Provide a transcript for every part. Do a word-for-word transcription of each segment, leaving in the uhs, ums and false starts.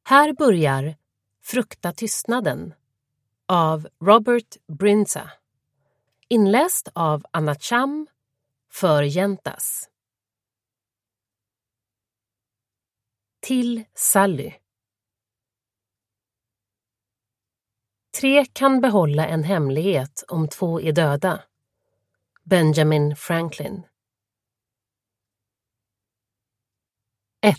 Här börjar Frukta tystnaden av Robert Brinza. Inläst av Anna Cham för Jentas. Till Sally. Tre kan behålla en hemlighet om två är döda. Benjamin Franklin. ett.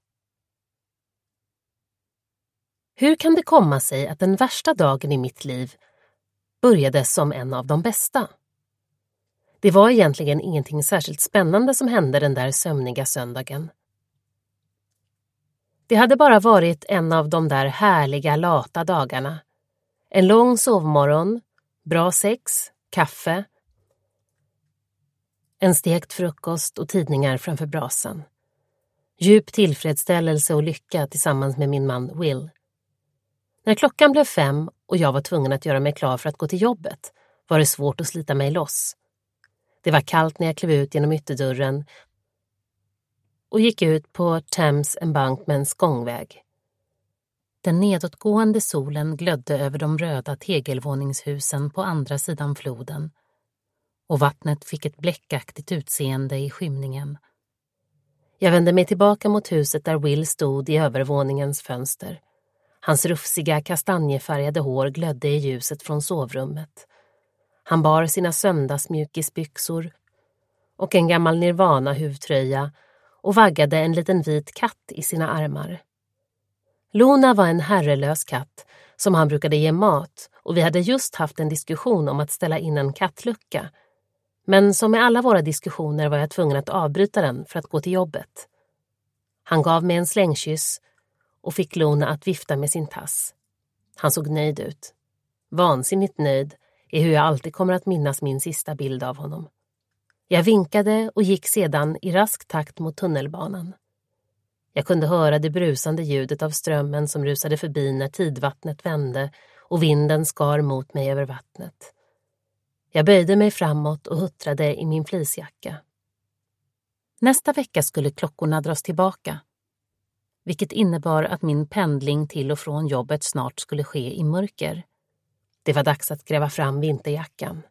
Hur kan det komma sig att den värsta dagen i mitt liv började som en av de bästa? Det var egentligen ingenting särskilt spännande som hände den där sömniga söndagen. Det hade bara varit en av de där härliga lata dagarna. En lång sovmorgon, bra sex, kaffe, en stekt frukost och tidningar framför brasan. Djup tillfredsställelse och lycka tillsammans med min man Will. När klockan blev fem och jag var tvungen att göra mig klar för att gå till jobbet var det svårt att slita mig loss. Det var kallt när jag klev ut genom ytterdörren och gick ut på Thames Embankments gångväg. Den nedåtgående solen glödde över de röda tegelvåningshusen på andra sidan floden och vattnet fick ett bläckaktigt utseende i skymningen. Jag vände mig tillbaka mot huset där Will stod i övervåningens fönster. Hans rufsiga kastanjefärgade hår glödde i ljuset från sovrummet. Han bar sina söndagsmjukisbyxor och en gammal Nirvana-huvtröja och vaggade en liten vit katt i sina armar. Luna var en herrelös katt som han brukade ge mat och vi hade just haft en diskussion om att ställa in en kattlucka. Men som med alla våra diskussioner var jag tvungen att avbryta den för att gå till jobbet. Han gav mig en slängkyss och fick Luna att vifta med sin tass. Han såg nöjd ut. Vansinnigt nöjd är hur jag alltid kommer att minnas min sista bild av honom. Jag vinkade och gick sedan i rask takt mot tunnelbanan. Jag kunde höra det brusande ljudet av strömmen som rusade förbi när tidvattnet vände och vinden skar mot mig över vattnet. Jag böjde mig framåt och huttrade i min fleecejacka. Nästa vecka skulle klockorna dras tillbaka, vilket innebar att min pendling till och från jobbet snart skulle ske i mörker. Det var dags att gräva fram vinterjackan.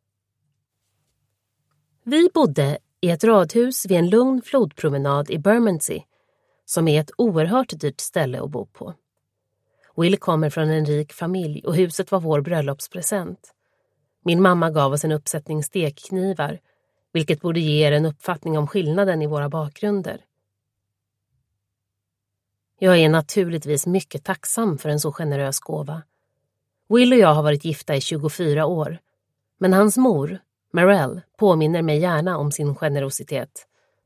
Vi bodde i ett radhus vid en lugn flodpromenad i Bermondsey, som är ett oerhört dyrt ställe att bo på. Will kommer från en rik familj och huset var vår bröllopspresent. Min mamma gav oss en uppsättning stekknivar, vilket borde ge er en uppfattning om skillnaden i våra bakgrunder. Jag är naturligtvis mycket tacksam för en så generös gåva. Will och jag har varit gifta i tjugofyra år, men hans mor, Marelle, påminner mig gärna om sin generositet.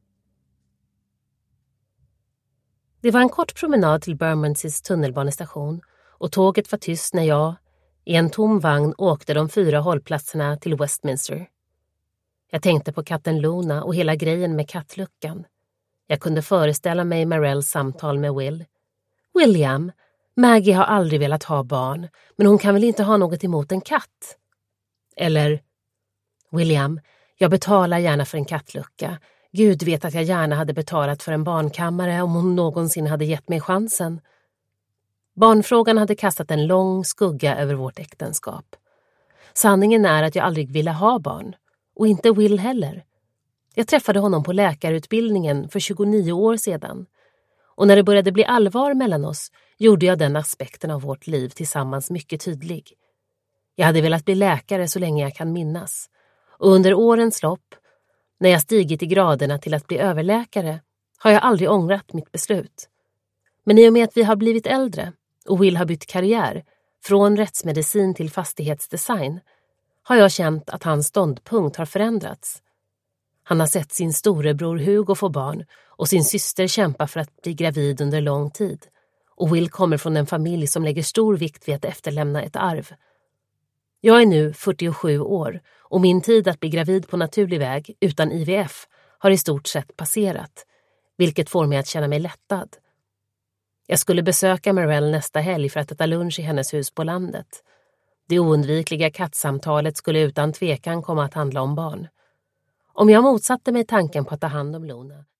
Det var en kort promenad till Bermondseys tunnelbanestation och tåget var tyst när jag, i en tom vagn, åkte de fyra hållplatserna till Westminster. Jag tänkte på katten Luna och hela grejen med kattluckan. Jag kunde föreställa mig Marelles samtal med Will. William, Maggie har aldrig velat ha barn, men hon kan väl inte ha något emot en katt? Eller, William, jag betalar gärna för en kattlucka. Gud vet att jag gärna hade betalat för en barnkammare om hon någonsin hade gett mig chansen. Barnfrågan hade kastat en lång skugga över vårt äktenskap. Sanningen är att jag aldrig ville ha barn, och inte Will heller. Jag träffade honom på läkarutbildningen för tjugonio år sedan. Och när det började bli allvar mellan oss gjorde jag den aspekten av vårt liv tillsammans mycket tydlig. Jag hade velat bli läkare så länge jag kan minnas. Och under årens lopp, när jag stigit i graderna till att bli överläkare, har jag aldrig ångrat mitt beslut. Men i och med att vi har blivit äldre och Will har bytt karriär från rättsmedicin till fastighetsdesign har jag känt att hans ståndpunkt har förändrats. Han har sett sin storebror Hugo få barn och sin syster kämpa för att bli gravid under lång tid. Och Will kommer från en familj som lägger stor vikt vid att efterlämna ett arv. Jag är nu fyrtiosju år och min tid att bli gravid på naturlig väg utan I V F har i stort sett passerat, vilket får mig att känna mig lättad. Jag skulle besöka Marelle nästa helg för att äta lunch i hennes hus på landet. Det oundvikliga kattsamtalet skulle utan tvekan komma att handla om barn. Om jag motsatte mig tanken på att ta hand om Luna